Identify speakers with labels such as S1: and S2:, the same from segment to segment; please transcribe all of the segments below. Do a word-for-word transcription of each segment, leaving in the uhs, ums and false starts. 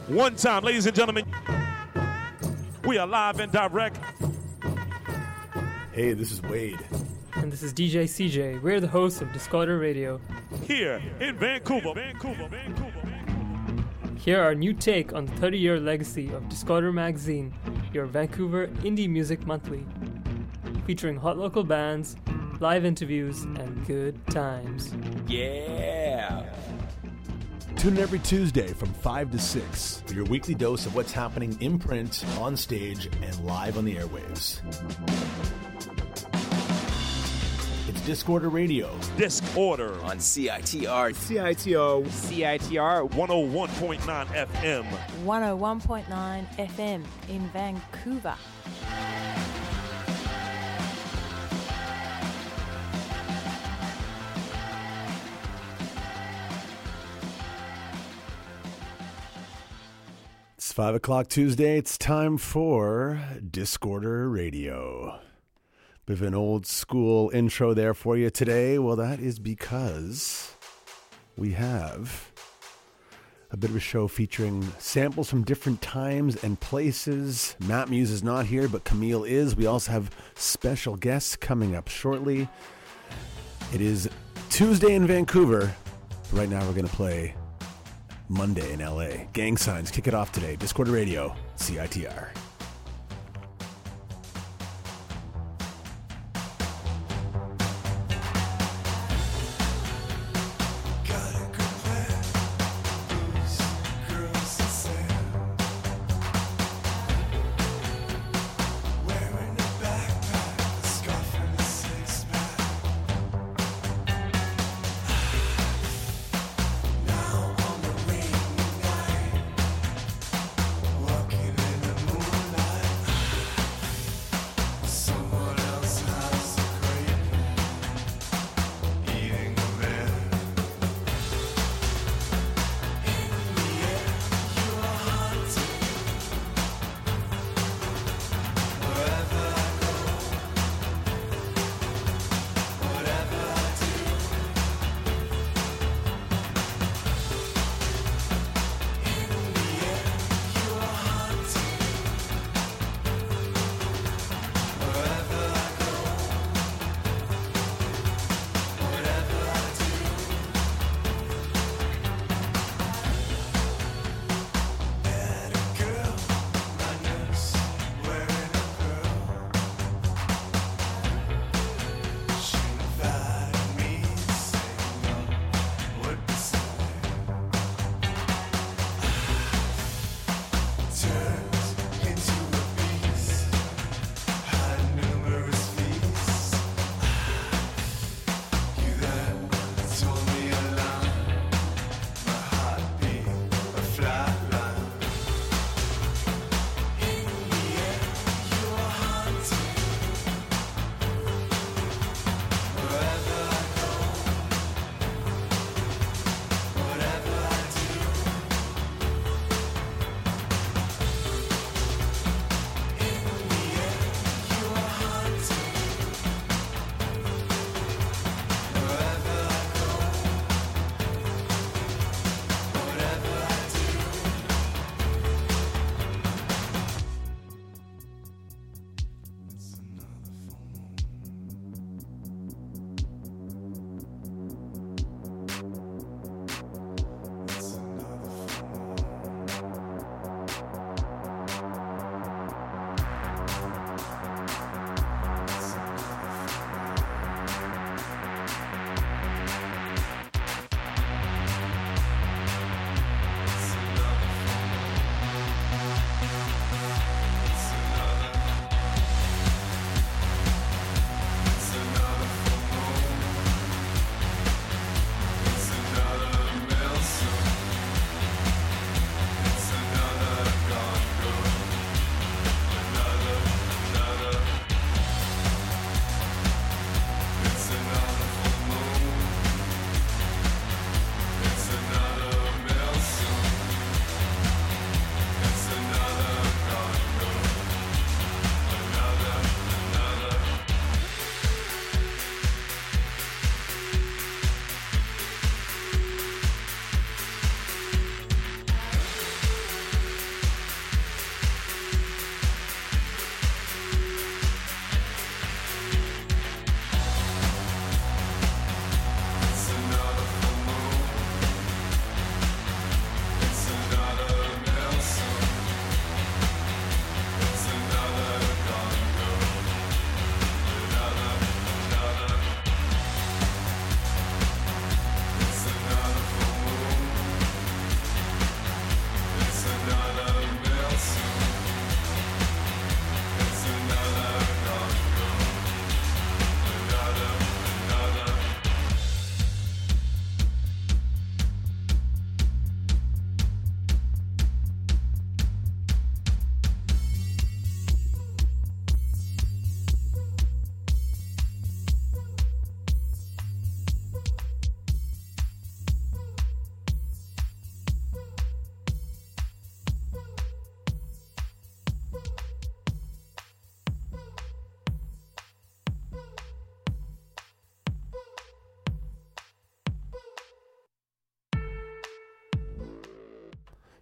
S1: One time, ladies and gentlemen, we are live and direct.
S2: Hey, this is Wade.
S3: And this is D J C J. We're the hosts of Discorder Radio.
S1: Here in Vancouver, Vancouver, Vancouver, Vancouver.
S3: Here our new take on the thirty-year legacy of Discorder Magazine, your Vancouver Indie Music Monthly. Featuring hot local bands, live interviews, and good times.
S4: Yeah!
S2: Tune in every Tuesday from five to six for your weekly dose of what's happening in print, on stage, and live on the airwaves. It's Discorder Radio.
S1: Discorder
S4: On C I T R.
S5: C I T O.
S6: C I T R
S1: one oh one point nine F M.
S7: one oh one point nine F M in Vancouver.
S2: It's five o'clock Tuesday. It's time for Discorder Radio. Bit of an old school intro there for you today. Well, that is because we have a bit of a show featuring samples from different times and places. Matt Muse is not here, but Camille is. We also have special guests coming up shortly. It is Tuesday in Vancouver. Right now we're going to play Monday in L A. Gang Signs kick it off today. Discorder Radio, C I T R.
S8: Walking in the moonlight.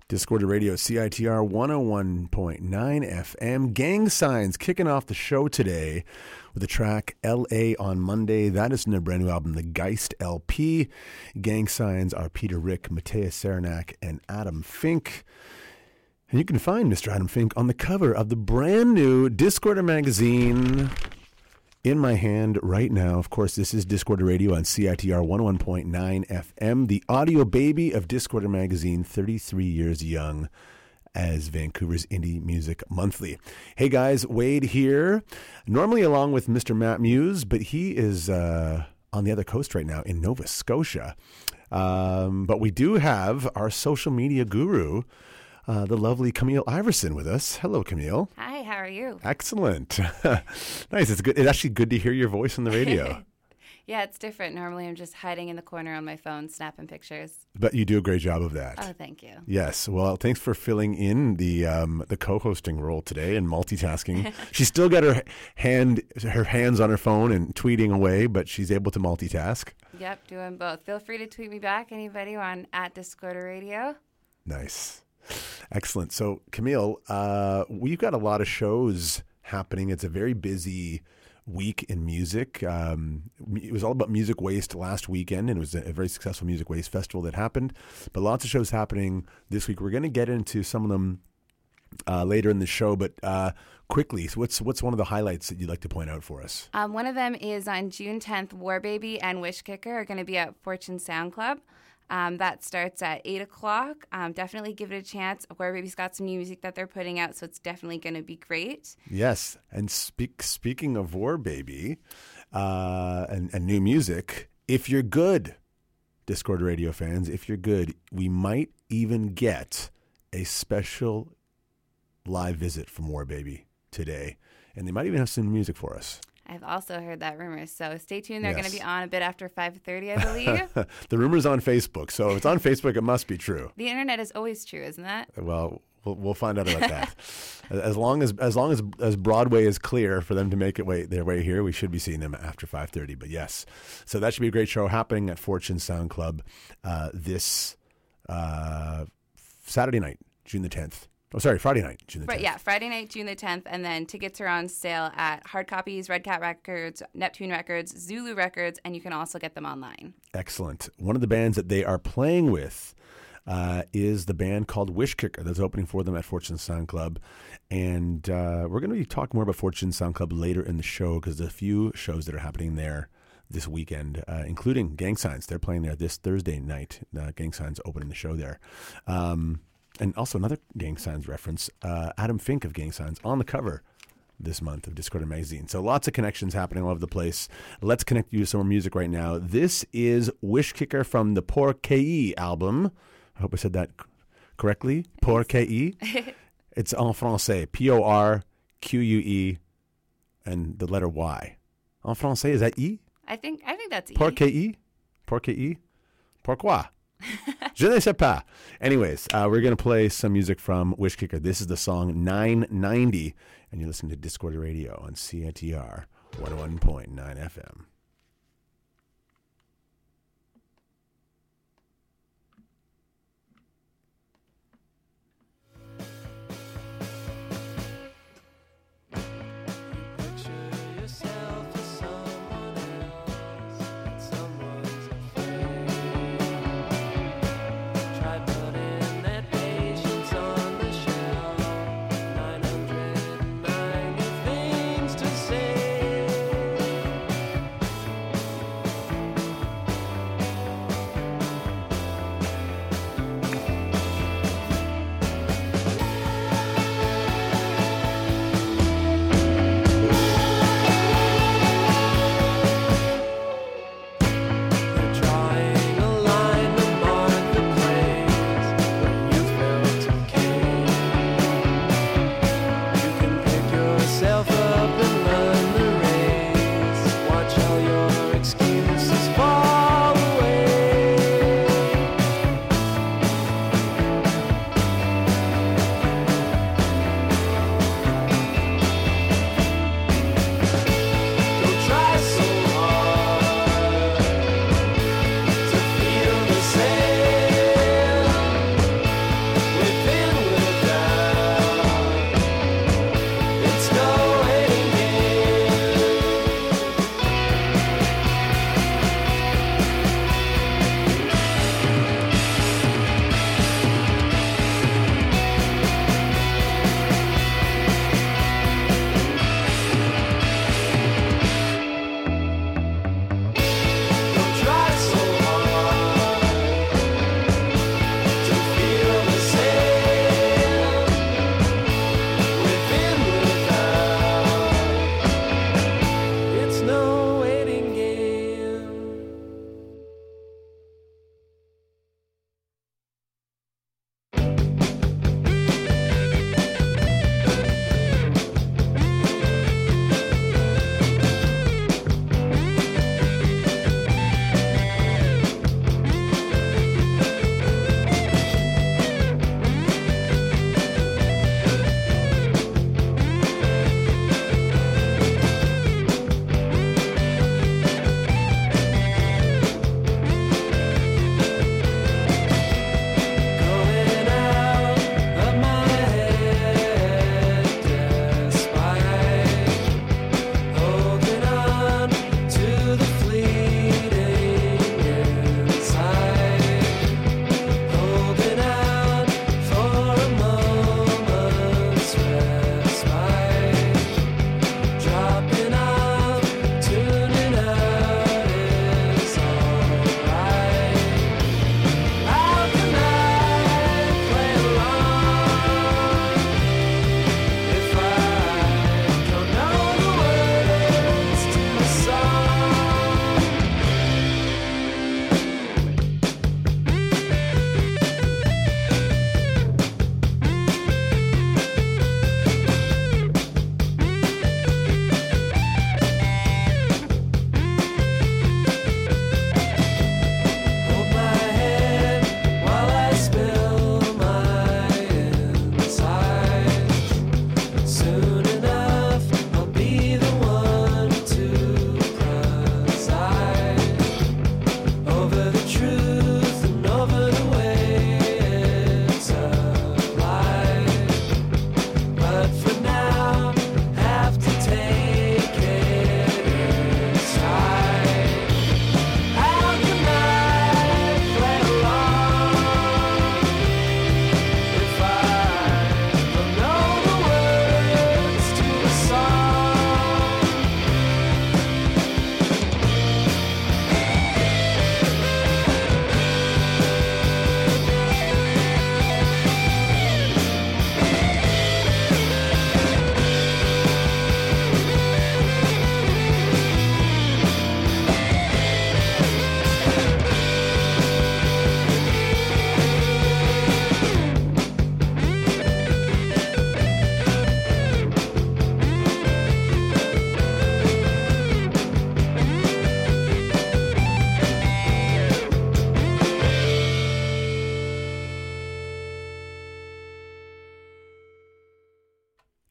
S2: Discorder Radio, C I T R one oh one point nine F M. Gang Signs kicking off the show today with the track L A on Monday. That is in their brand new album, The Geist L P. Gang Signs are Peter Rick, Matthias Saranac, and Adam Fink. And you can find Mister Adam Fink on the cover of the brand new Discorder magazine in my hand right now. Of course, this is Discorder Radio on C I T R one oh one point nine F M, the audio baby of Discorder Magazine, thirty-three years young as Vancouver's Indie Music Monthly. Hey guys, Wade here, normally along with Mister Matt Muse, but he is uh, on the other coast right now in Nova Scotia. Um, but we do have our social media guru, Uh, the lovely Camille Iverson with us. Hello, Camille.
S5: Hi, how are you?
S2: Excellent. Nice. It's good. It's actually good to hear your voice on the radio.
S5: Yeah, it's different. Normally I'm just hiding in the corner on my phone, snapping pictures.
S2: But you do a great job of that.
S5: Oh, thank you.
S2: Yes. Well, thanks for filling in the um, the co-hosting role today and multitasking. She's still got her hand her hands on her phone and tweeting away, but she's able to multitask.
S5: Yep, doing both. Feel free to tweet me back, anybody on at Discorder Radio.
S2: Nice. Excellent. So, Camille, uh, we've got a lot of shows happening. It's a very busy week in music. Um, it was all about music waste last weekend, and it was a, a very successful music waste festival that happened. But lots of shows happening this week. We're going to get into some of them uh, later in the show, but uh, quickly, so what's what's one of the highlights that you'd like to point out for us?
S5: Um, one of them is on June tenth, War Baby and Wish Kicker are going to be at Fortune Sound Club. Um, that starts at eight o'clock. Um, definitely give it a chance. War Baby's got some new music that they're putting out, so it's definitely going to be great.
S2: Yes. And speak, speaking of War Baby uh, and, and new music, if you're good, Discord Radio fans, if you're good, we might even get a special live visit from War Baby today. And they might even have some music for us.
S5: I've also heard that rumor, so stay tuned. They're
S2: Yes.
S5: going to be on a bit after five thirty, I believe.
S2: The rumor's on Facebook, so if it's on Facebook, it must be true.
S5: The internet is always true, isn't that?
S2: Well, we'll, we'll find out about that. As long as as long as as Broadway is clear for them to make it way their way here, we should be seeing them after five thirty. But yes, so that should be a great show happening at Fortune Sound Club uh, this uh, Saturday night, June the tenth. Oh, sorry, Friday night, June the tenth.
S5: Right, yeah, Friday night, June the tenth, and then tickets are on sale at Hard Copies, Red Cat Records, Neptune Records, Zulu Records, and you can also get them online.
S2: Excellent. One of the bands that they are playing with uh, is the band called Wish Kicker that's opening for them at Fortune Sound Club. And uh, we're going to be talking more about Fortune Sound Club later in the show because there's a few shows that are happening there this weekend, uh, including Gang Signs. They're playing there this Thursday night. Uh, Gang Signs opening the show there. Um And also another Gang Signs reference, uh, Adam Fink of Gang Signs on the cover this month of Discorder Magazine. So lots of connections happening all over the place. Let's connect you to some more music right now. This is Wish Kicker from the Pour K E album. I hope I said that correctly. Pour K E. It's en français. P O R Q U E and the letter Y. En français, is that E?
S5: I think I think that's E.
S2: Pour K E? Pour K E? Pourquoi? Je ne sais pas. Anyways, uh, we're going to play some music from Wish Kicker. This is the song nine ninety, and you're listening to Discorder Radio on C I T R one oh one point nine F M.
S6: Things to say.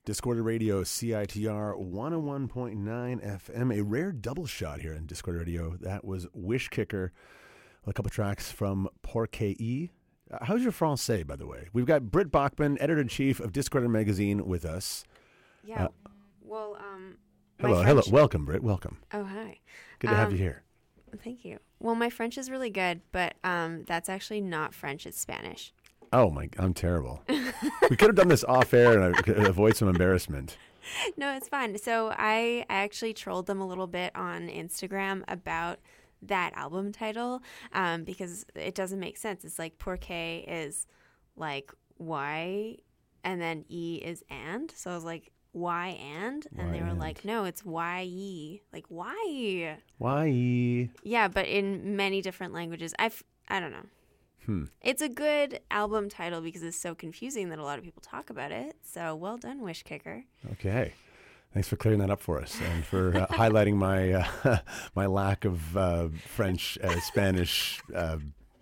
S2: Discorder Radio, C I T R one oh one point nine F M. A rare double shot here on Discorder Radio. That was Wish Kicker, a couple tracks from Porkei. Uh, how's your Francais, by the way? We've got Britt Bachman, editor-in-chief of Discorder Magazine, with us.
S6: Yeah.
S2: Uh,
S6: well, um... my
S2: hello,
S6: French-
S2: hello. Welcome, Britt. Welcome.
S6: Oh, hi.
S2: Good to have
S6: Um,
S2: you here.
S6: Thank you. Well, my French is really good, but um, that's actually not French, it's Spanish.
S2: Oh, my, I'm terrible. We could have done this off-air and I could avoid some embarrassment.
S6: No, it's fine. So I, I actually trolled them a little bit on Instagram about that album title um, because it doesn't make sense. It's like Porkei is like why, and then E is and. So I was like, why and? And
S2: Why
S6: they were
S2: and?
S6: like, no, it's why ye. Like, why?
S2: Why?
S6: Yeah, but in many different languages. I've, I don't know.
S2: Hmm.
S6: It's a good album title because it's so confusing that a lot of people talk about it. So well done, Wish Kicker.
S2: Okay. Thanks for clearing that up for us and for uh, highlighting my uh, my lack of uh, French, uh, Spanish uh,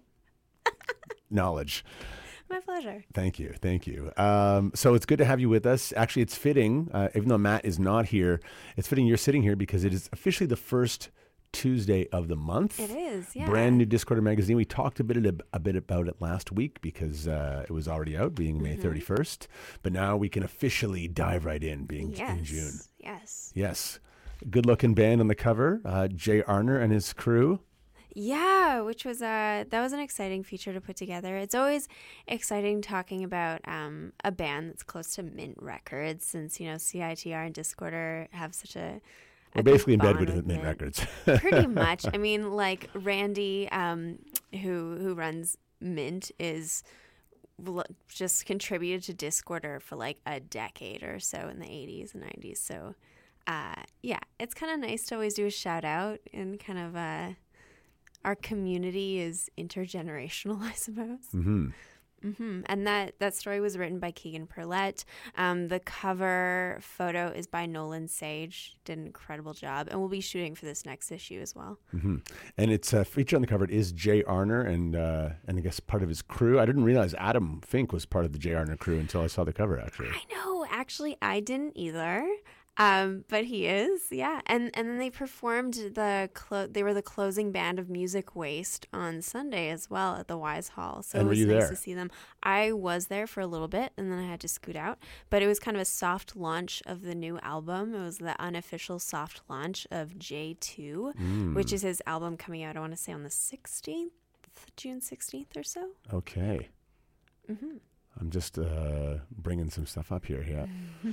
S2: knowledge.
S6: My pleasure.
S2: Thank you. Thank you. Um, so it's good to have you with us. Actually, it's fitting, uh, even though Matt is not here, it's fitting you're sitting here because it is officially the first Tuesday of the month.
S6: It is, yeah.
S2: Brand new Discorder Magazine. We talked a bit a bit about it last week because uh, it was already out, being May thirty-first. But now we can officially dive right in, being
S6: Yes.
S2: in June.
S6: Yes.
S2: Yes. Good looking band on the cover, uh, Jay Arner and his crew.
S6: Yeah, which was uh that was an exciting feature to put together. It's always exciting talking about um a band that's close to Mint Records, since you know C I T R and Discorder have such a
S2: We're
S6: a good
S2: basically in bed
S6: bond
S2: with Mint Records.
S6: Pretty much. I mean, like Randy, um, who who runs Mint, is l- just contributed to Discorder for like a decade or so in the eighties and nineties. So, uh, yeah, it's kind of nice to always do a shout out and kind of uh, our community is intergenerational, I suppose.
S2: Mm-hmm.
S6: Mm-hmm. And that, that story was written by Keegan Perlett. Um, the cover photo is by Nolan Sage. Did an incredible job. And we'll be shooting for this next issue as well.
S2: Mm-hmm. And it's uh, featured on the cover. It is Jay Arner and uh, and I guess part of his crew. I didn't realize Adam Fink was part of the Jay Arner crew until I saw the cover, actually.
S6: I know. Actually, I didn't either. Um, but he is, yeah. And and then they performed the clo- they were the closing band of Music Waste on Sunday as well at the Wise Hall. So
S2: And
S6: it
S2: were
S6: was
S2: you
S6: nice
S2: there?
S6: to see them. I was there for a little bit and then I had to scoot out. But it was kind of a soft launch of the new album. It was the unofficial soft launch of J two,
S2: Mm.
S6: which is his album coming out, I want to say on the sixteenth, June sixteenth or so.
S2: Okay.
S6: Mm-hmm.
S2: I'm just uh, bringing some stuff up here. Yeah.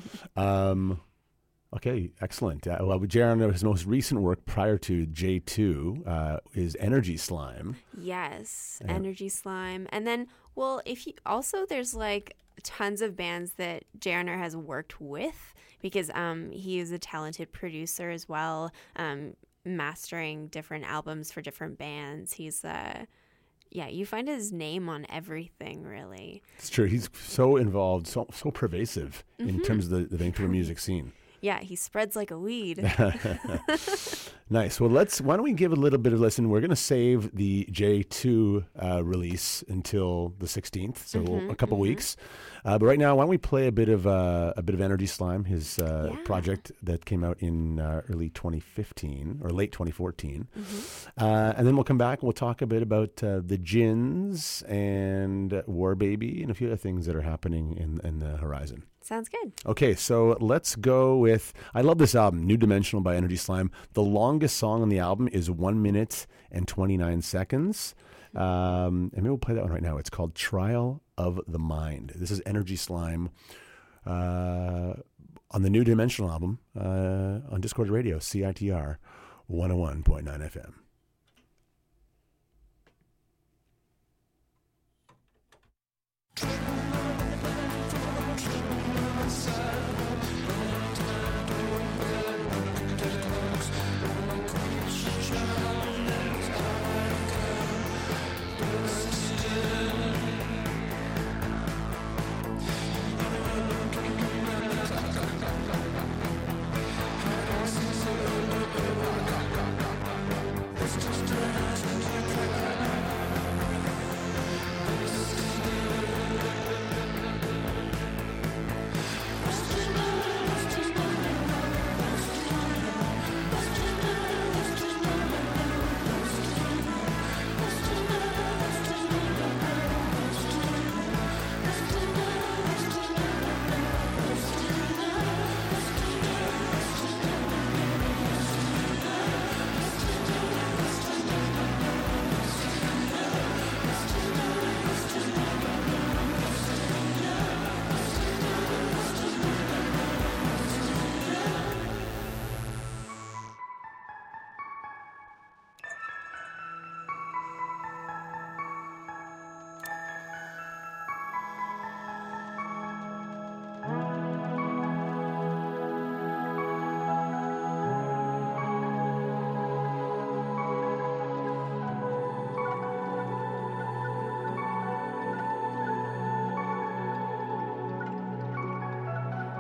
S2: um, okay, excellent. Uh, well, Jay Arner, his most recent work prior to J two uh, is Energy Slime.
S6: Yes,
S2: Yeah.
S6: Energy Slime. And then, well, if you also, there's like tons of bands that Jay Arner has worked with because um, he is a talented producer as well, um, mastering different albums for different bands. He's, uh, yeah, you find his name on everything, really.
S2: It's true. He's so involved, so so pervasive in terms of the, the Vancouver music scene.
S6: Yeah, he spreads like a weed.
S2: Nice. Well, let's. Why don't we give a little bit of listen? We're going to save the J two uh, release until the sixteenth, so
S6: Mm-hmm,
S2: a couple weeks. Uh, but right now, why don't we play a bit of uh, a bit of Energy Slime, his uh,
S6: Yeah.
S2: project that came out in uh, early twenty fifteen or late twenty fourteen,
S6: Mm-hmm.
S2: uh, and then we'll come back and we'll talk a bit about uh, the Gins and War Baby and a few other things that are happening in in the horizon.
S6: Sounds good.
S2: Okay, so let's go with, I love this album, New Dimensional by Energy Slime. The longest song on the album is one minute and twenty-nine seconds. Um, and maybe we'll play that one right now. It's called Trial of the Mind. This is Energy Slime uh, on the New Dimensional album uh, on Discord Radio, C I T R one oh one point nine F M.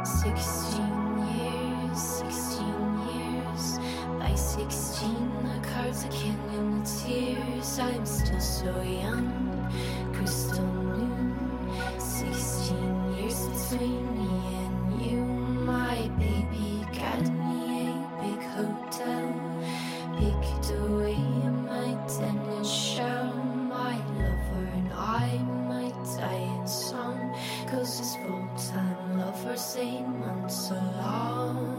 S8: Sixteen years, sixteen years. By sixteen, the cards are killing the tears. I'm still so young, crystal noon. Sixteen years between me and you. My baby got me a big hotel, picked away my tennis shell. My lover and I might die in song, 'cause his full-time lovers eight months along.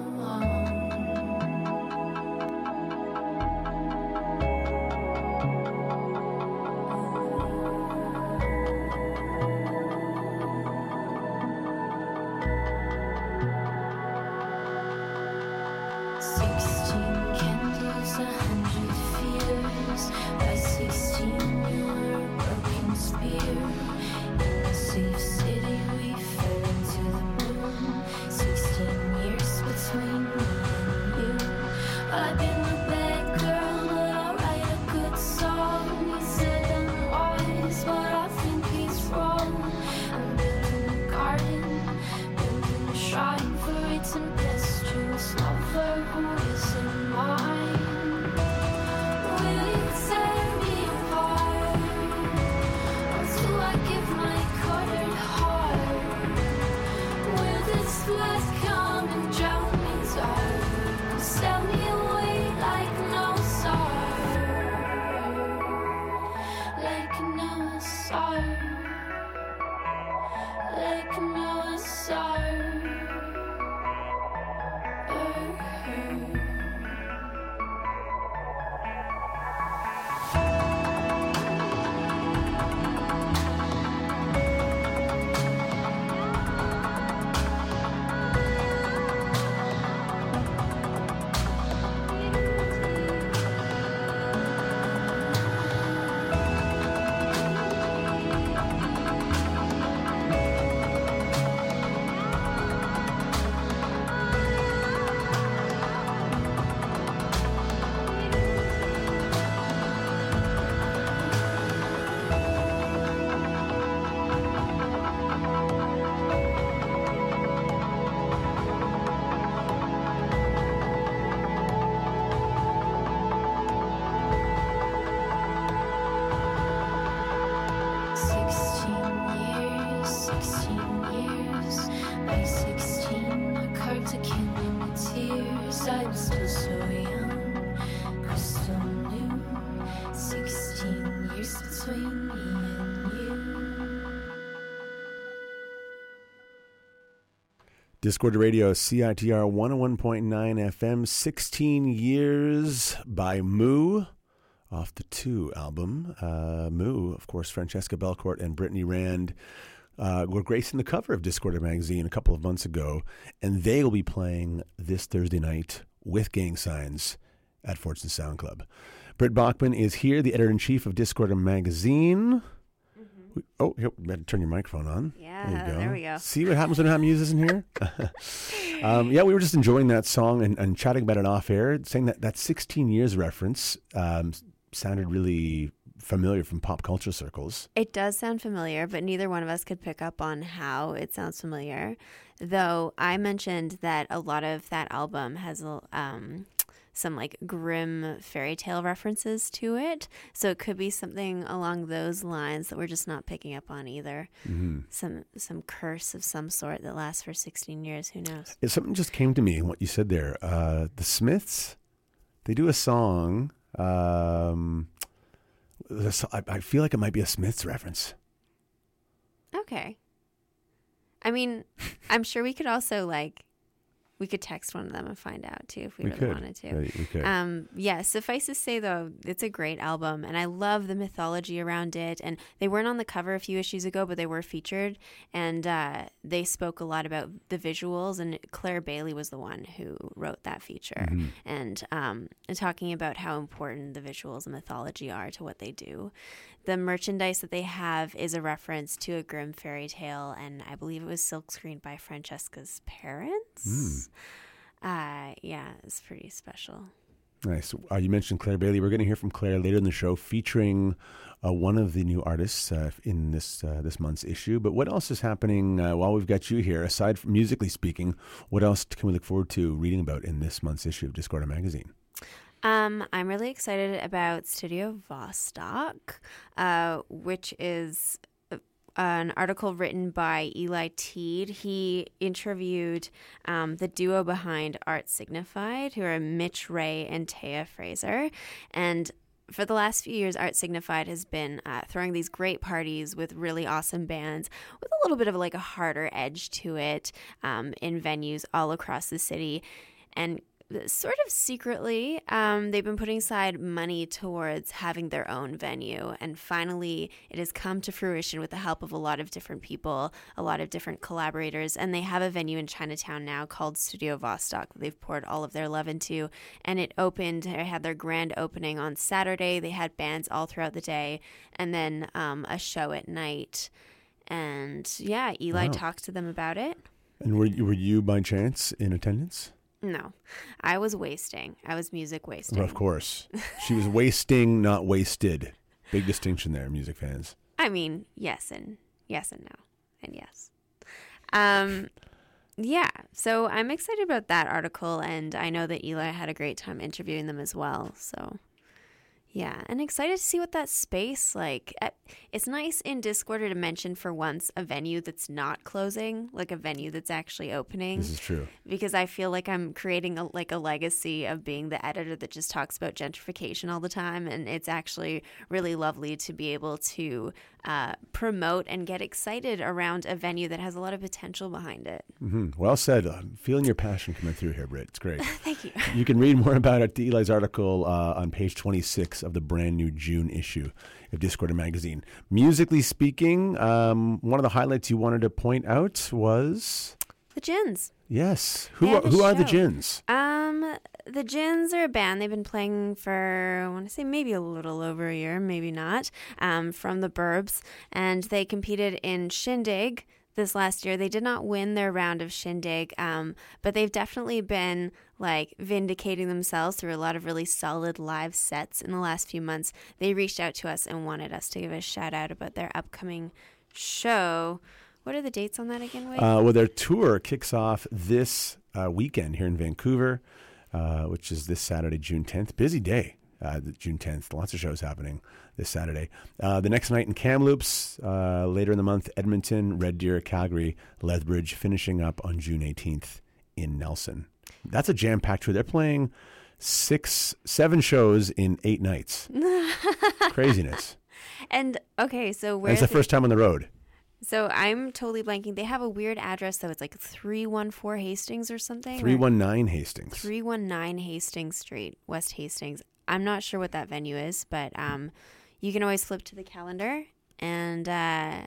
S2: Discorder Radio, C I T R one oh one point nine F M, sixteen years by Moo, off the Two album. Uh, Moo, of course, Francesca Belcourt and Brittany Rand uh, were gracing the cover of Discorder magazine a couple of months ago, and they will be playing this Thursday night with Gang Signs at Fortune Sound Club. Britt Bachman is here, the editor-in-chief of Discorder magazine. Mm-hmm. Oh, here, better turn your microphone on.
S6: Yeah,
S2: there, you go.
S6: there we go.
S2: See what happens when Ham Muse isn't here? um, yeah, we were just enjoying that song and, and chatting about it off air, saying that that sixteen years reference um, sounded really familiar from pop culture circles.
S6: It does sound familiar, but neither one of us could pick up on how it sounds familiar. Though I mentioned that a lot of that album has um, some like grim fairy tale references to it. So it could be something along those lines that we're just not picking up on either. Mm-hmm. Some some curse of some sort that lasts for sixteen years. Who knows?
S2: Yeah, something just came to me in what you said there. Uh, the Smiths, they do a song. Um, I feel like it might be a Smiths reference.
S6: Okay. I mean, I'm sure we could also like, we could text one of them and find out too if we,
S2: we
S6: really
S2: could.
S6: wanted to.
S2: Yeah, we could.
S6: Um, yeah, suffice to say though, it's a great album and I love the mythology around it. And they weren't on the cover a few issues ago, but they were featured and uh, they spoke a lot about the visuals. And Claire Bailey was the one who wrote that feature mm-hmm. and, um, and talking about how important the visuals and mythology are to what they do. The merchandise that they have is a reference to a grim fairy tale, and I believe it was silkscreened by Francesca's parents. Mm. Uh, yeah, it's pretty special.
S2: Nice. Uh, you mentioned Claire Bailey. We're going to hear from Claire later in the show, featuring uh, one of the new artists uh, in this uh, this month's issue. But what else is happening uh, while we've got you here? Aside from musically speaking, what else can we look forward to reading about in this month's issue of Discorder Magazine?
S6: Um, I'm really excited about Studio Vostok, uh, which is an article written by Eli Teed. He interviewed um, the duo behind Art Signified, who are Mitch Ray and Taya Fraser. And for the last few years, Art Signified has been uh, throwing these great parties with really awesome bands with a little bit of like a harder edge to it um, in venues all across the city. And sort of secretly, um, they've been putting aside money towards having their own venue. And finally, it has come to fruition with the help of a lot of different people, a lot of different collaborators. And they have a venue in Chinatown now called Studio Vostok that they've poured all of their love into. And it opened, they had their grand opening on Saturday. They had bands all throughout the day and then um, a show at night. And yeah, Eli
S2: Wow.
S6: talked to them about it.
S2: And were you, were you by chance in attendance?
S6: No, I was wasting. I was music wasting.
S2: Well, of course. She was wasting, not wasted. Big distinction there, music fans.
S6: I mean, yes and yes and no and yes. Um, yeah, so I'm excited about that article, and I know that Eli had a great time interviewing them as well. So yeah, and excited to see what that space like. It's nice in Discorder to mention for once a venue that's not closing, like a venue that's actually opening.
S2: This is true.
S6: Because I feel like I'm creating a, like a legacy of being the editor that just talks about gentrification all the time, and it's actually really lovely to be able to uh, promote and get excited around a venue that has a lot of potential behind it.
S2: Mm-hmm. Well said. I'm feeling your passion coming through here, Britt. It's great.
S6: Thank you.
S2: You can read more about it, Eli's article uh, on page twenty-six of the brand new June issue of Discorder Magazine. Musically speaking, um, one of the highlights you wanted to point out was
S6: The Gins.
S2: Yes. Who
S6: They
S2: are,
S6: had a
S2: who are the
S6: show.
S2: Gins?
S6: Um, the Gins are a band. They've been playing for, I want to say maybe a little over a year, maybe not, um, from the Burbs. And they competed in Shindig this last year. They did not win their round of Shindig, um, but they've definitely been like vindicating themselves through a lot of really solid live sets in the last few months. They reached out to us and wanted us to give a shout out about their upcoming show. What are the dates on that again, Wade?
S2: Uh, well, their tour kicks off this uh, weekend here in Vancouver, uh, which is this Saturday, June tenth. Busy day, uh, June tenth. Lots of shows happening this Saturday. Uh, the next night in Kamloops, uh, later in the month, Edmonton, Red Deer, Calgary, Lethbridge, finishing up on June eighteenth in Nelson. That's a jam-packed tour. They're playing six, seven shows in eight nights. Craziness.
S6: And okay, so where
S2: And it's the first time on the road.
S6: So I'm totally blanking. They have a weird address, though. It's like three one four Hastings or something.
S2: three one nine Hastings.
S6: three one nine Hastings Street, West Hastings. I'm not sure what that venue is, but um, you can always flip to the calendar and uh,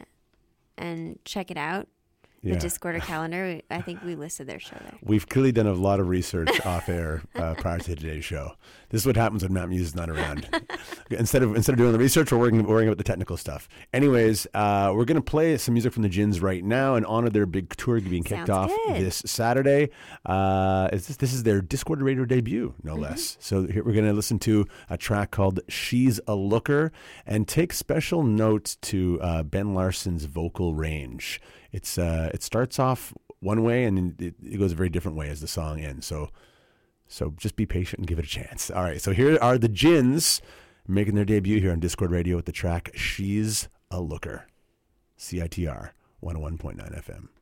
S6: and check it out. The
S2: Yeah.
S6: Discorder calendar. I think we listed their show there.
S2: We've clearly done a lot of research off air uh, prior to today's show. This is what happens when Matt Muse is not around. instead of instead of doing the research, we're worrying, worrying about the technical stuff. Anyways, uh, we're going to play some music from the Gins right now and honor their big tour being kicked
S6: Sounds
S2: off
S6: good.
S2: this Saturday. Uh, is this, this is their Discorder radio debut, no
S6: Mm-hmm.
S2: less. So here we're going to listen to a track called She's a Looker and take special note to uh, Ben Larson's vocal range. It's uh, it starts off one way and it, it goes a very different way as the song ends. So so just be patient and give it a chance. All right, so here are the Gins making their debut here on Discord Radio with the track She's a Looker. C I T R one oh one point nine F M.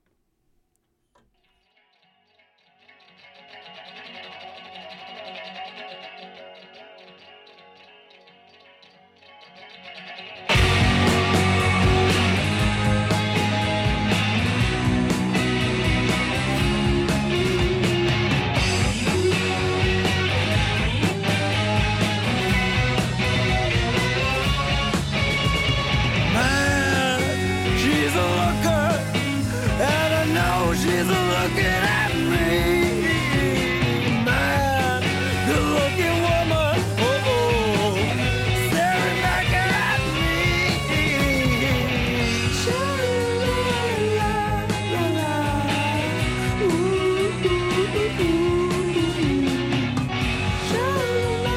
S9: She's a looker, and I know she's looking at me. Man, good looking woman, oh, oh, staring back at me. Sha-la-la-la-la, ooh, ooh, ooh, ooh. Sha-la-la-la-la-la.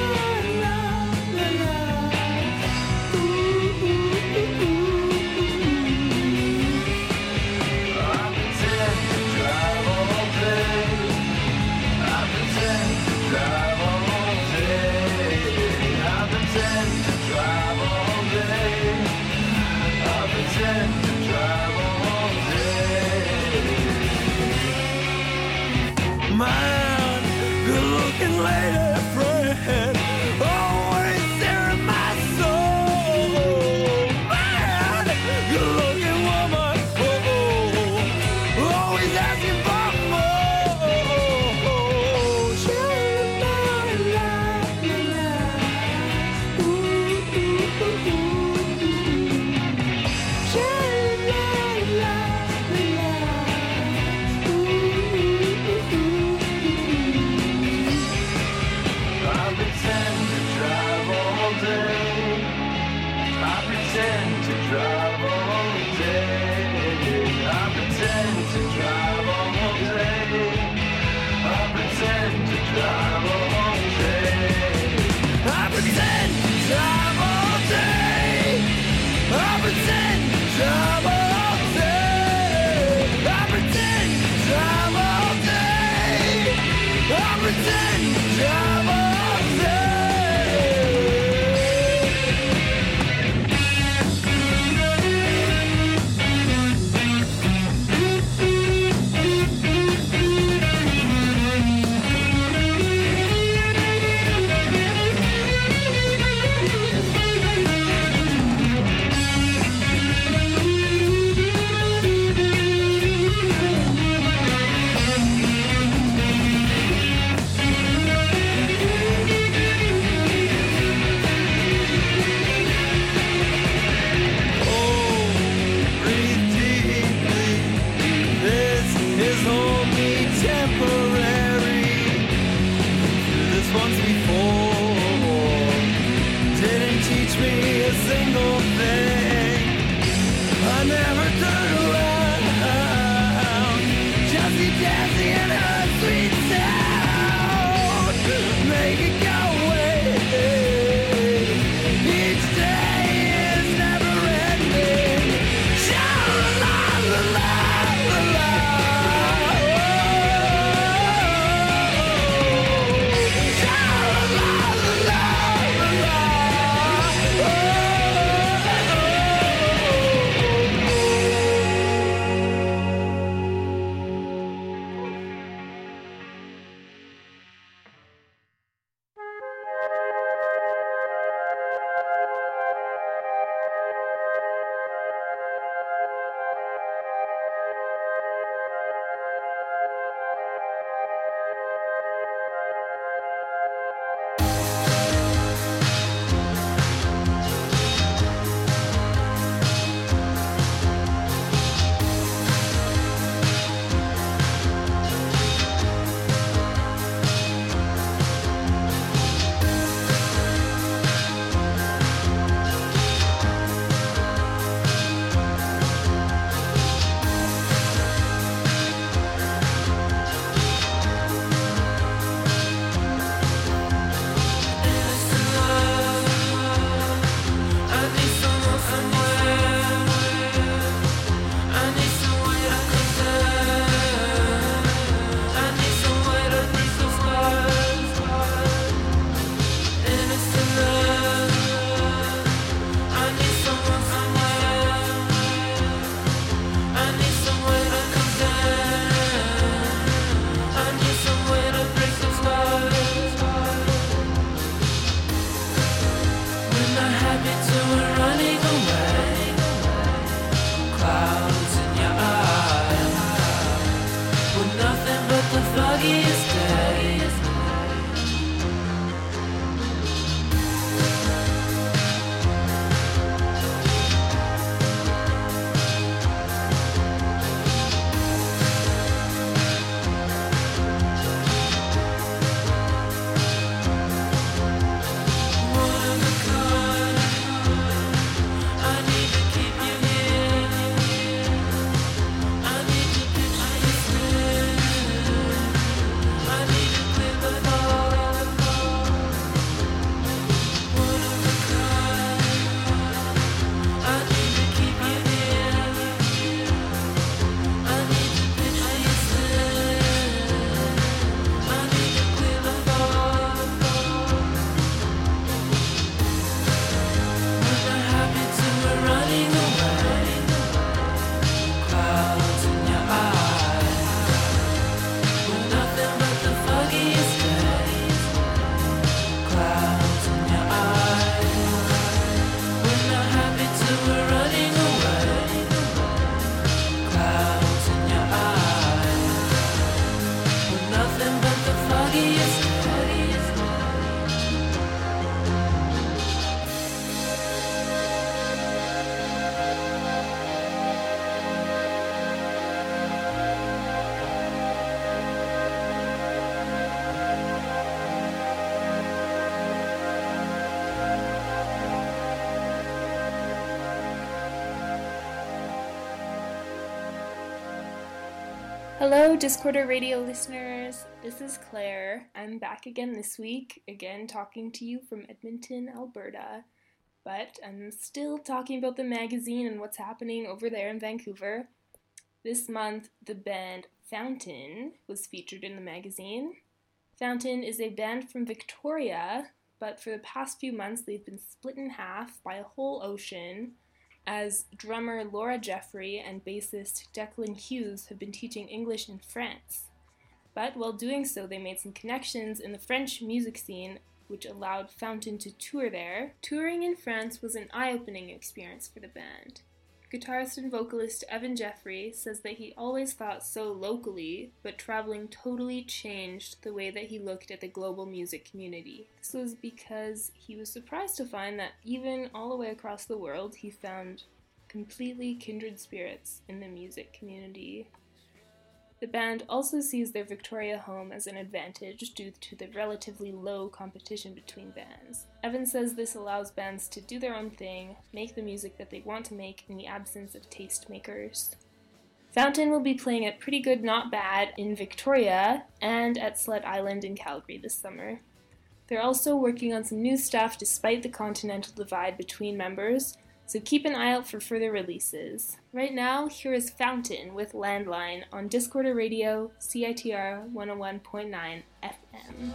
S10: Hello, Discorder Radio listeners. This is Claire. I'm back again this week, again talking to you from Edmonton, Alberta. But I'm still talking about the magazine and what's happening over there in Vancouver. This month, the band Fountain was featured in the magazine. Fountain is a band from Victoria, but for the past few months they've been split in half by a whole ocean, as drummer Laura Jeffrey and bassist Declan Hughes have been teaching English in France. But while doing so, they made some connections in the French music scene, which allowed Fountain to tour there. Touring in France was an eye-opening experience for the band. Guitarist and vocalist Evan Jeffrey says that he always thought so locally, but traveling totally changed the way that he looked at the global music community. This was because he was surprised to find that even all the way across the world, he found completely kindred spirits in the music community. The band also sees their Victoria home as an advantage due to the relatively low competition between bands. Evan says this allows bands to do their own thing, make the music that they want to make in the absence of tastemakers. Fountain will be playing at Pretty Good Not Bad in Victoria and at Sled Island in Calgary this summer. They're also working on some new stuff despite the continental divide between members, so keep an eye out for further releases. Right now, here is Fountain with Landline on Discorder Radio, C I T R one oh one point nine F M.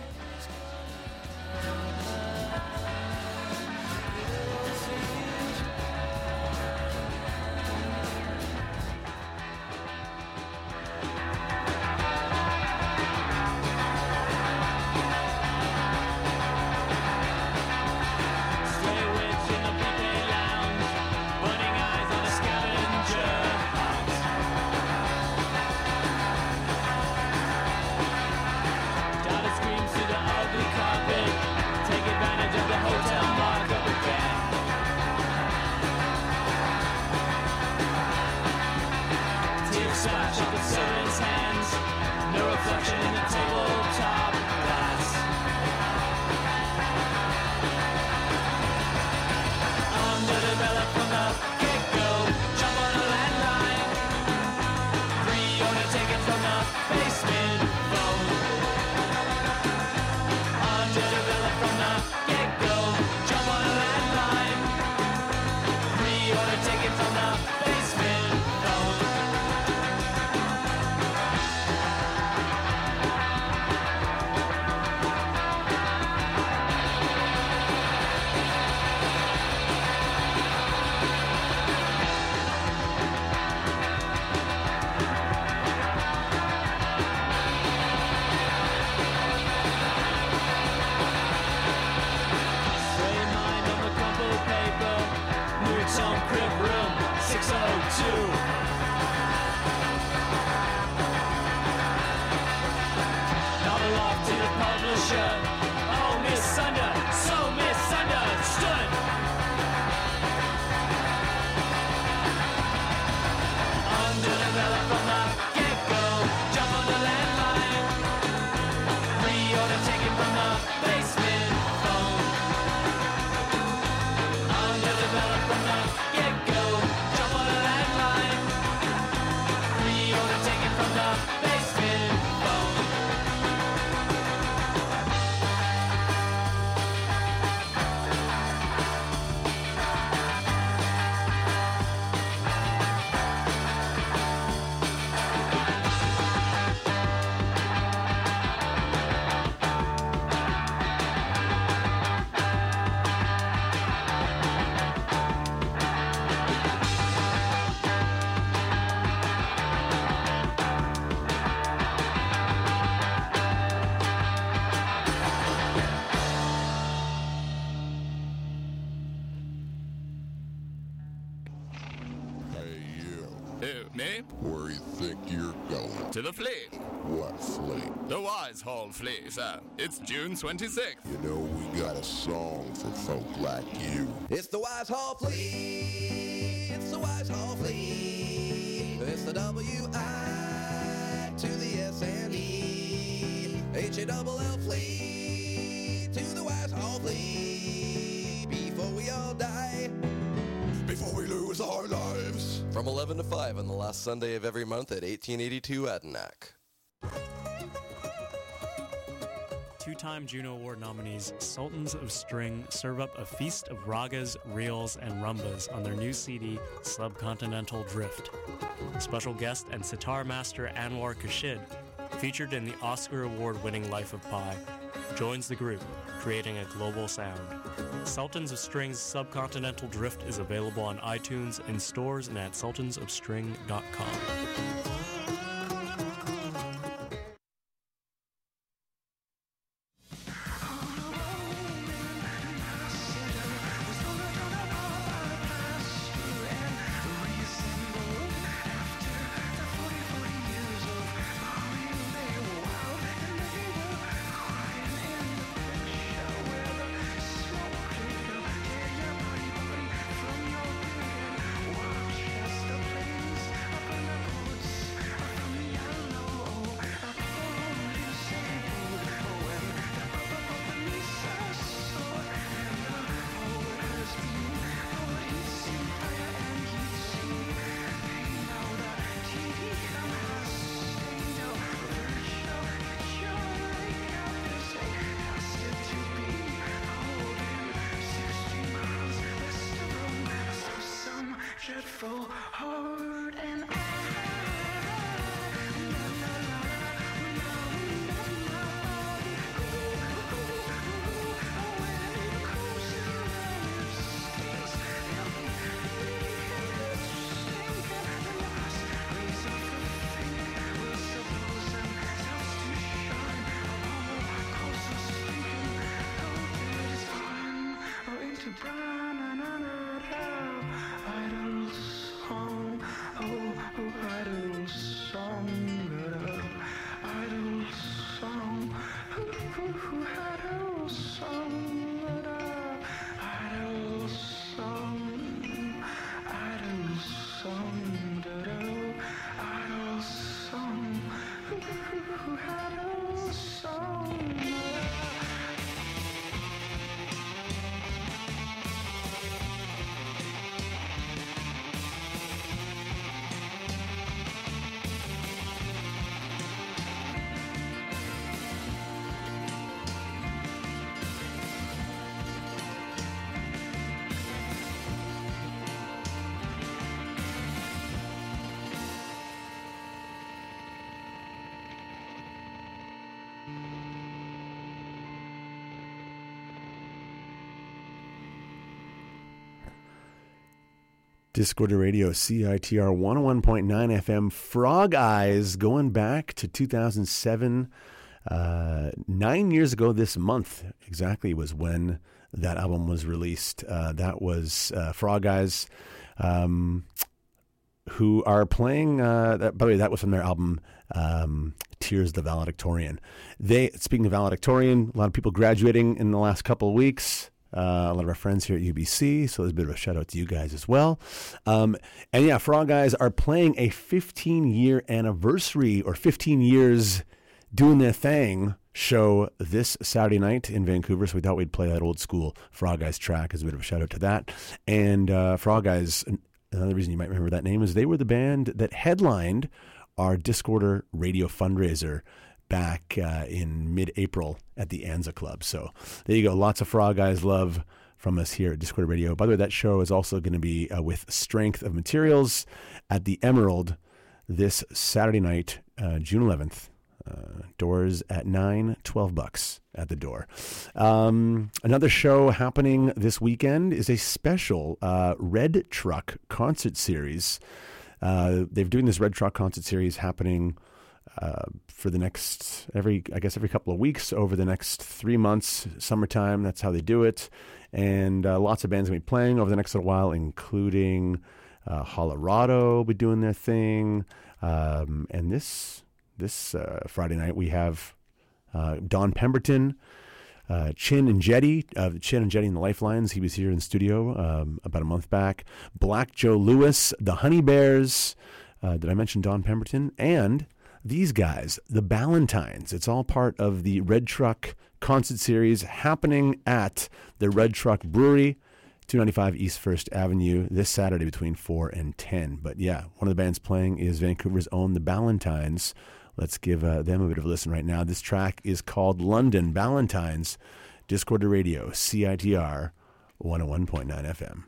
S11: Me?
S12: Where you think you're going?
S11: To the flea.
S12: What flea?
S11: The Wise Hall Flea, sir. It's June twenty-sixth.
S12: You know, we got a song for folk like you.
S13: It's the Wise Hall Flea. It's the Wise Hall Flea. It's the W I to the S N E. H A double L Flea. To the Wise Hall Flea. Before we all die.
S12: Before we lose our lives.
S13: From eleven
S14: eleven to five on the last Sunday of every month at eighteen eighty-two Adenac.
S15: Two-time Juno Award nominees Sultans of String serve up a feast of ragas, reels, and rumbas on their new C D, Subcontinental Drift. Special guest and sitar master Anwar Kashid, featured in the Oscar Award-winning Life of Pi, joins the group, creating a global sound. Sultans of String's Subcontinental Drift is available on iTunes, in stores, and at sultans of string dot com.
S9: Dreadful, hard, and
S2: Discorder Radio, C I T R one oh one point nine F M, Frog Eyes, going back to two thousand seven. Uh, nine years ago this month, exactly, was when that album was released. Uh, that was uh, Frog Eyes, um, who are playing, uh, that, by the way, that was from their album, um, Tears the Valedictorian. They, speaking of valedictorian, a lot of people graduating in the last couple of weeks. Uh, a lot of our friends here at U B C, so there's a bit of a shout out to you guys as well. Um, and yeah, Frog Eyes are playing a fifteen-year anniversary, or fifteen years doing their thing show this Saturday night in Vancouver, so we thought we'd play that old school Frog Eyes track as a bit of a shout out to that. And uh, Frog Eyes, another reason you might remember that name is they were the band that headlined our Discorder Radio fundraiser back uh, in mid-April at the Anza Club. So there you go. Lots of Frog Eyes love from us here at Discorder Radio. By the way, that show is also going to be uh, with Strength of Materials at the Emerald this Saturday night, uh, June eleventh. Uh, doors at nine, twelve bucks at the door. Um, another show happening this weekend is a special uh, Red Truck concert series. Uh, they're doing this Red Truck concert series happening Uh, for the next, every, I guess every couple of weeks over the next three months, summertime, that's how they do it. And uh, lots of bands going to be playing over the next little while, including uh, Colorado will be doing their thing. Um, and this this uh, Friday night we have uh, Don Pemberton, uh, Chin and Jetty, uh, Chin and Jetty and the Lifelines. He was here in the studio um, about a month back. Black Joe Lewis, the Honey Bears. Uh, did I mention Don Pemberton? And these guys, the Ballantines. It's all part of the Red Truck concert series happening at the Red Truck Brewery two ninety-five East First Avenue this Saturday between four and ten. But yeah, one of the bands playing is Vancouver's own The Ballantines. Let's give uh, them a bit of a listen right now. This track is called London. Ballantines, Discorder Radio, C I T R one oh one point nine F M.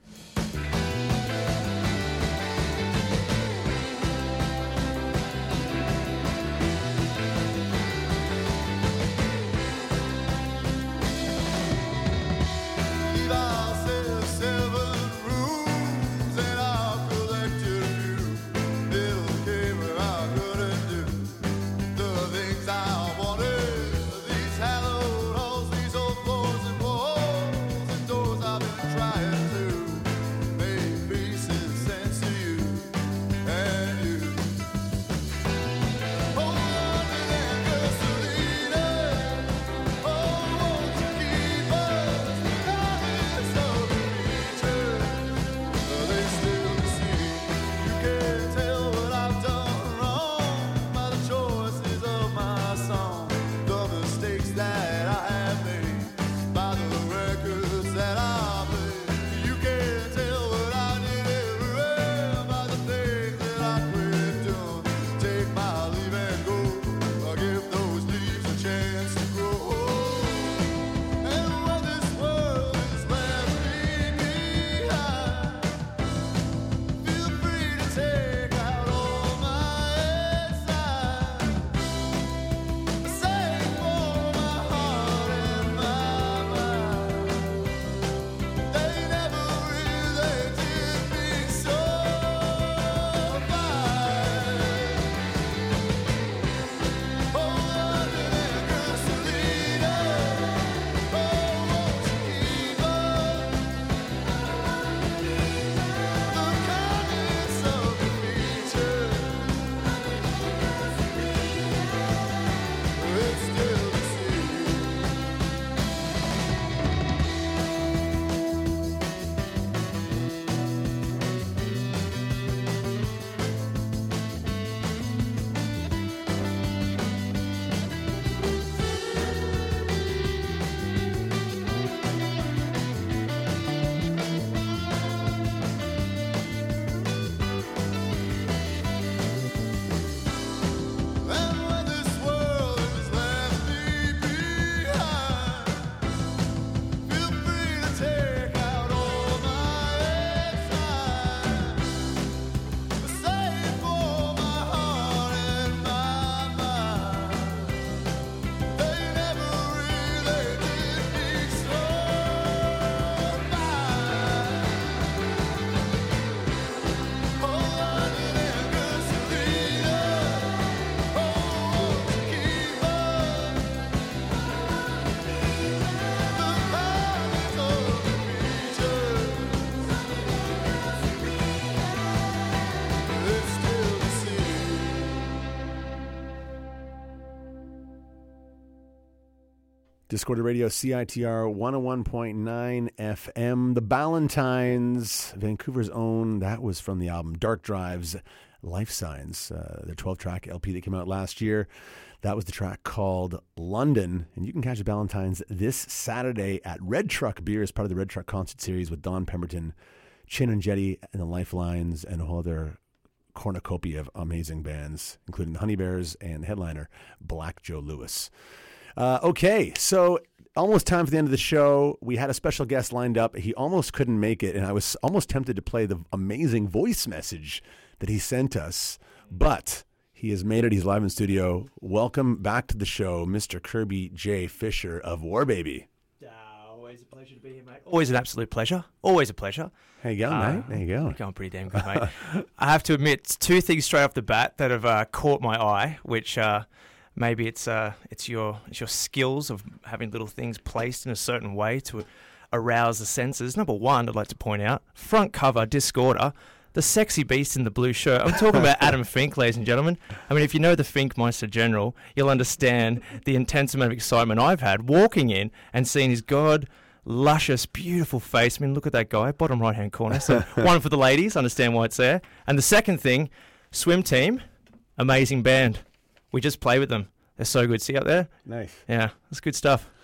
S2: Discorder Radio, C I T R one oh one point nine F M. The Ballantines, Vancouver's own. That was from the album Dark Drive's Life Signs, uh, their twelve-track L P that came out last year. That was the track called London. And you can catch the Ballantines this Saturday at Red Truck Beer as part of the Red Truck Concert Series with Don Pemberton, Chin and Jetty, and the Lifelines, and a whole other cornucopia of amazing bands, including the Honey Bears and headliner Black Joe Lewis. Uh, okay, so almost time for the end of the show. We had a special guest lined up. He almost couldn't make it, and I was almost tempted to play the amazing voice message that he sent us, but he has made it. He's live in studio. Welcome back to the show, Mister Kirby J. Fisher of Warbaby.
S16: Uh, always a pleasure to be here, mate. Always an absolute pleasure. Always a pleasure.
S2: How you going, uh, mate? There you go.
S16: You're going pretty damn good, mate. I have to admit, two things straight off the bat that have uh, caught my eye, which... Uh, Maybe it's uh, it's your it's your skills of having little things placed in a certain way to arouse the senses. Number one, I'd like to point out, front cover, Discorder, the sexy beast in the blue shirt. I'm talking about Adam Fink, ladies and gentlemen. I mean, if you know the Fink Meister General, you'll understand the intense amount of excitement I've had walking in and seeing his god, luscious, beautiful face. I mean, look at that guy, bottom right-hand corner. So one for the ladies, understand why it's there. And the second thing, swim team, amazing band. We just play with them. They're so good. See out there?
S2: Nice.
S16: Yeah, that's good stuff.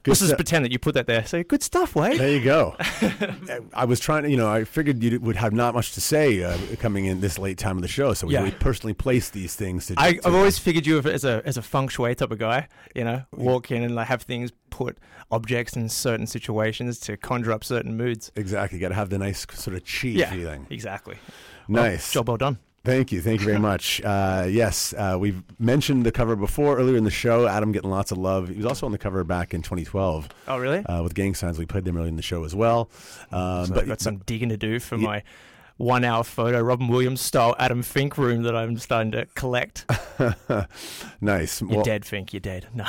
S16: Let's just
S2: stuff.
S16: pretend that you put that there. Say, good stuff, Wade.
S2: There you go. I was trying to, you know, I figured you would have not much to say uh, coming in this late time of the show, so we,
S16: Yeah.
S2: we personally placed these things to.
S16: I,
S2: to
S16: I've always figured you as a as a feng shui type of guy. You know, walk in and like have things put objects in certain situations to conjure up certain moods.
S2: Exactly. Got to have the nice sort of chi
S16: Yeah,
S2: feeling.
S16: exactly.
S2: Nice.
S16: Well, job well done.
S2: Thank you. Thank you very much. Uh, yes, uh, we've mentioned the cover before earlier in the show. Adam getting lots of love. He was also on the cover back in twenty twelve.
S16: Oh, really?
S2: Uh, with Gang Signs. We played them earlier in the show as well. Um,
S16: So
S2: but
S16: I've got some digging to do for my one-hour photo, Robin Williams style Adam Fink room that I'm starting to collect.
S2: Nice.
S16: You're
S2: Well-
S16: dead, Fink. You're dead. No.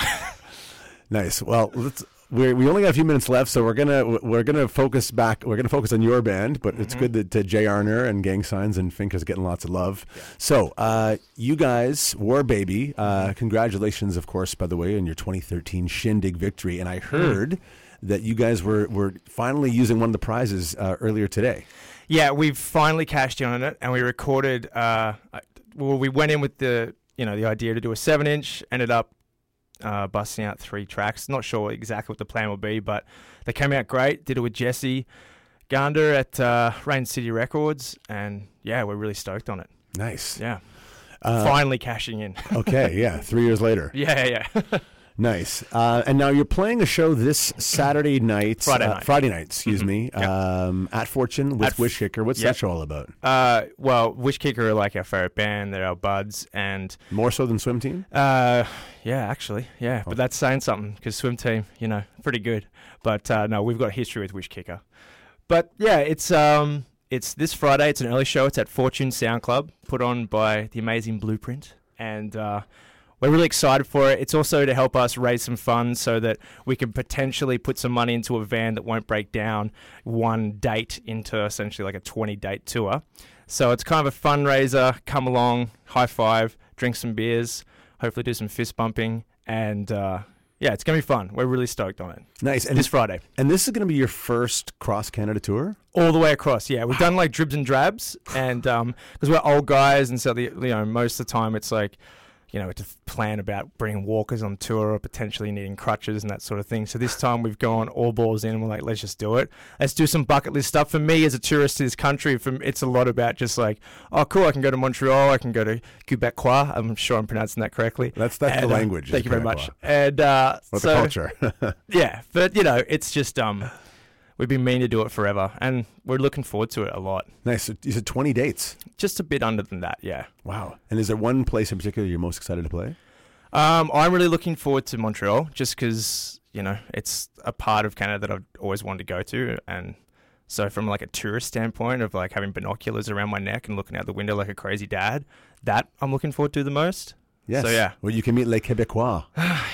S2: Nice. Well, let's. We we only got a few minutes left, so we're gonna we're gonna focus back. We're gonna focus on your band, but it's
S16: Mhm.
S2: good that uh, Jay Arner and Gang Signs and Fink is getting lots of love. So, uh, you guys, War Baby, uh, congratulations, of course, by the way, on your twenty thirteen Shindig victory. And I heard that you guys were were finally using one of the prizes uh, earlier today.
S16: Yeah, we've finally cashed in on it, and we recorded. Uh, well, we went in with the you know the idea to do a seven-inch. Ended up uh, busting out three tracks. Not sure exactly what the plan will be, but they came out great. Did it with Jesse Gander at uh, Rain City Records, and yeah, we're really stoked on it.
S2: Nice.
S16: Yeah.
S2: Uh,
S16: Finally cashing in.
S2: Okay, yeah, three years later.
S16: Yeah, yeah.
S2: Nice. Uh, and now you're playing a show this Saturday night.
S16: Friday
S2: uh,
S16: night.
S2: Friday night, excuse
S16: Mhm.
S2: me,
S16: Yep.
S2: um, at Fortune with
S16: At F-
S2: Wish Kicker. What's
S16: Yep.
S2: that show all about?
S16: Uh, well, Wish Kicker are like our favorite band. They're our buds, and
S2: More so than Swim Team?
S16: Uh, yeah, actually, yeah.
S2: Oh.
S16: But that's saying something because Swim Team, you know, pretty good. But uh, no, we've got a history with Wish Kicker. But yeah, it's um, it's this Friday. It's an early show. It's at Fortune Sound Club, put on by the amazing Blueprint, and uh, we're really excited for it. It's also to help us raise some funds so that we can potentially put some money into a van that won't break down one date into essentially like a twenty-date tour. So it's kind of a fundraiser. Come along, high five, drink some beers, hopefully do some fist bumping, and uh, yeah, it's going to be fun. We're really stoked on it.
S2: Nice. And
S16: This Friday.
S2: And this is going to be your first cross Canada tour?
S16: All the way across, yeah. We've done like dribs and drabs, and um, because we're old guys, and so the, you know most of the time it's like, you know, to plan about bringing walkers on tour or potentially needing crutches and that sort of thing. So this time we've gone all balls in, and we're like, let's just do it. Let's do some bucket list stuff. For me, as a tourist to this country, for it's a lot about just like, oh, cool, I can go to Montreal, I can go to Quebecois. I'm sure I'm pronouncing that correctly.
S2: That's that's
S16: And,
S2: the
S16: uh,
S2: language.
S16: thank
S2: is
S16: you very
S2: Quebecois.
S16: much. And uh,
S2: Or the
S16: so,
S2: culture.
S16: yeah, but you know, it's just um, we've been meaning to do it forever, and we're looking forward to it a lot.
S2: Nice. So you said twenty dates?
S16: Just a bit under than that, yeah.
S2: Wow. And is there one place in particular you're most excited to play?
S16: Um, I'm really looking forward to Montreal, just because you know it's a part of Canada that I've always wanted to go to, and so from like a tourist standpoint of like having binoculars around my neck and looking out the window like a crazy dad, that I'm looking forward to the most.
S2: Yes.
S16: So yeah.
S2: Well, you can meet Les Québécois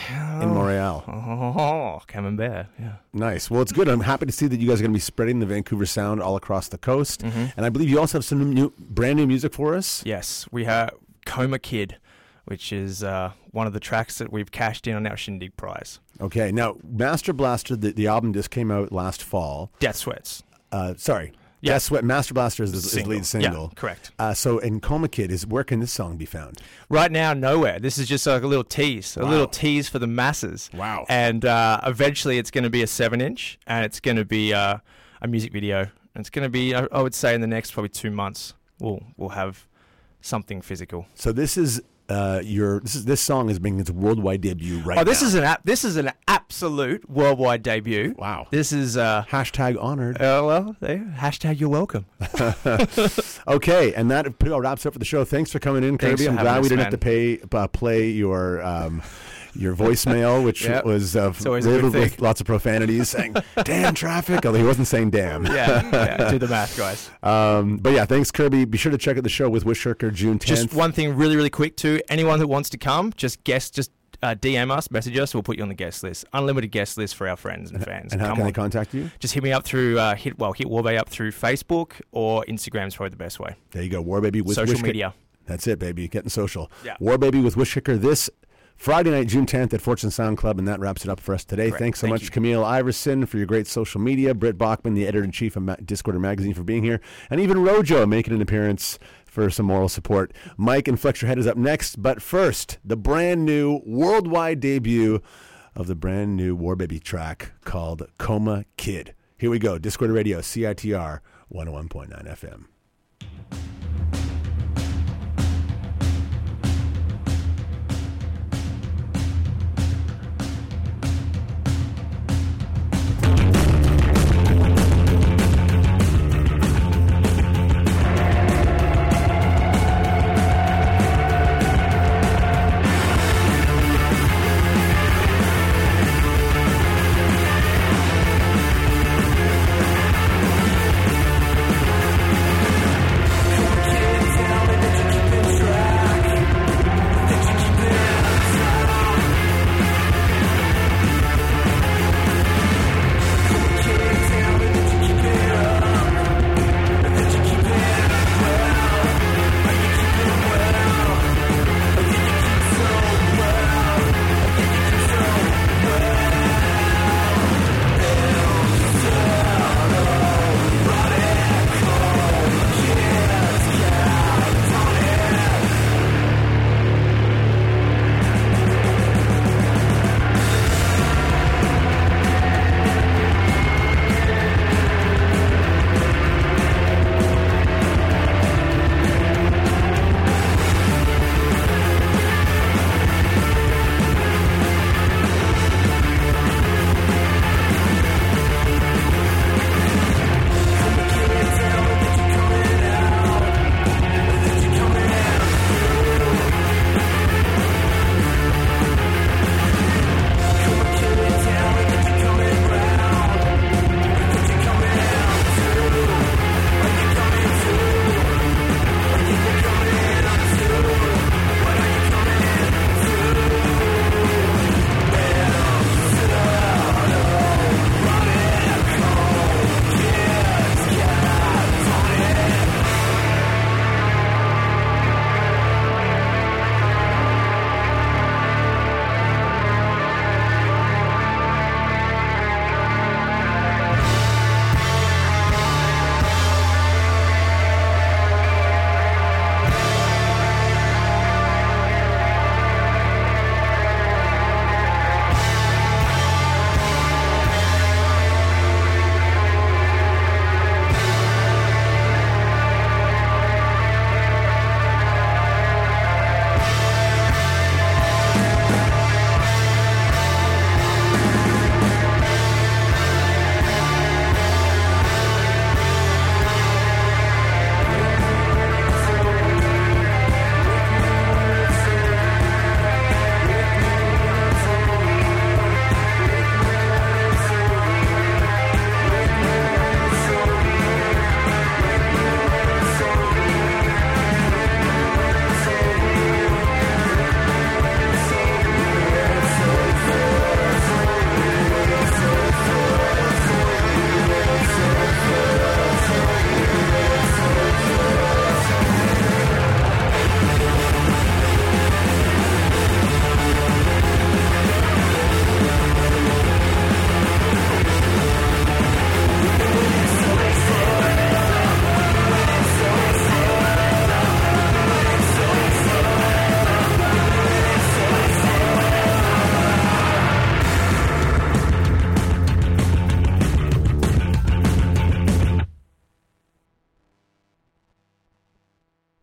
S2: in Montreal.
S16: Oh, Camembert. Yeah.
S2: Nice. Well, it's good. I'm happy to see that you guys are going to be spreading the Vancouver sound all across the coast.
S16: Mhm.
S2: And I believe you also have some new, brand new music for us.
S16: Yes, we have Coma Kid, which is uh, one of the tracks that we've cashed in on our Shindig prize.
S2: Okay. Now, Master Blaster, the, the album just came out last fall.
S16: Death Sweats.
S2: Uh, sorry.
S16: Yeah.
S2: Death Sweat. Master Blaster is the is
S16: Single.
S2: lead single.
S16: Yeah, correct.
S2: Uh, so, in Coma Kid, is where can this song be found?
S16: Right now, nowhere. This is just like a little tease, a
S2: Wow.
S16: little tease for the masses.
S2: Wow.
S16: And uh, eventually it's going to be a seven inch, and it's going to be uh, a music video. And it's going to be, I, I would say, in the next probably two months, we'll we'll have something physical.
S2: So this is uh, your this is this song is making its worldwide debut right now.
S16: Oh, this is an app. This is an absolute worldwide debut.
S2: Wow.
S16: This is uh,
S2: hashtag honored.
S16: Uh, well, there, hashtag you're welcome.
S2: Okay, and that pretty well wraps up for the show. Thanks for coming in,
S16: Thanks
S2: Kirby.
S16: for
S2: I'm
S16: having
S2: glad we
S16: us,
S2: didn't
S16: man.
S2: have to pay uh, play your um, your voicemail, which
S16: Yep.
S2: was uh,
S16: It's always a good
S2: riddled with
S16: thing.
S2: lots of profanities, saying "damn traffic," although he wasn't saying "damn."
S16: Yeah, yeah, do the math, guys.
S2: Um, but yeah, thanks, Kirby. Be sure to check out the show with Wishkirker June tenth.
S16: Just one thing, really, really quick too. Anyone who wants to come, just guess, just uh, D M us, message us. We'll put you on the guest list. Unlimited guest list for our friends and fans.
S2: And how
S16: come
S2: can
S16: on.
S2: they contact you?
S16: Just hit me up through uh, hit well hit Warbay up through Facebook or Instagram's probably the best way.
S2: There you go, War Baby with
S16: Social
S2: Wishkick-
S16: media.
S2: That's it, baby. Getting social.
S16: Yeah.
S2: War Baby with Wishkicker this Friday night, June tenth at Fortune Sound Club, and that wraps it up for us today.
S16: Correct.
S2: Thanks so
S16: Thank
S2: much,
S16: you.
S2: Camille Iverson, for your great social media, Britt Bachman, the editor-in-chief of Ma- Discorder Magazine, for being here, and even Rojo making an appearance for some moral support. Mike and Flex Your Head is up next, but first, the brand new worldwide debut of the brand new War Baby track called Coma Kid. Here we go. Discord Radio, C I T R one oh one point nine F M.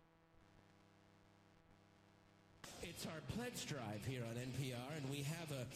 S17: It's our pledge drive here on N P R, and we have a